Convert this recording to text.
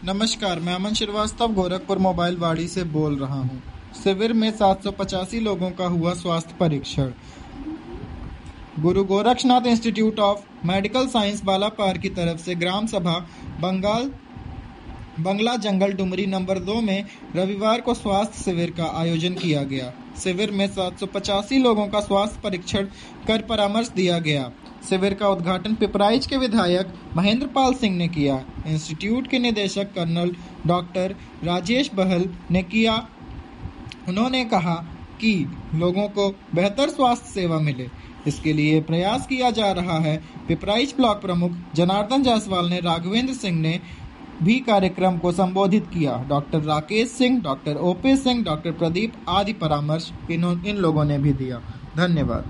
नमस्कार, मैं अमन श्रीवास्तव गोरखपुर मोबाइल वाड़ी से बोल रहा हूं। शिविर में 785 लोगों का हुआ स्वास्थ्य परीक्षण। Guru Gorakshnath institute of medical science Balapar की तरफ से ग्राम सभा बंगला जंगल डुमरी नंबर 2 में रविवार को स्वास्थ्य शिविर का आयोजन किया गया। शिविर में 785 लोगों का स्वास्थ्य परीक्षण कर परामर्श दिया गया। शिविर का उद्घाटन पिपराइच के विधायक महेंद्र पाल सिंह ने किया। इंस्टीट्यूट के निदेशक कर्नल डॉक्टर राजेश बहल ने किया। उन्होंने कहा कि लोगों को बेहतर स्वास्थ्य सेवा मिले, इसके लिए प्रयास किया जा रहा है। पिपराइच ब्लॉक प्रमुख जनार्दन जायसवाल ने राघवेंद्र सिंह ने भी कार्यक्रम को संबोधित किया। Doctor Rakesh Singh, doctor O P Singh, doctor Pradeep आदि परामर्श इन लोगों ने भी दिया। धन्यवाद।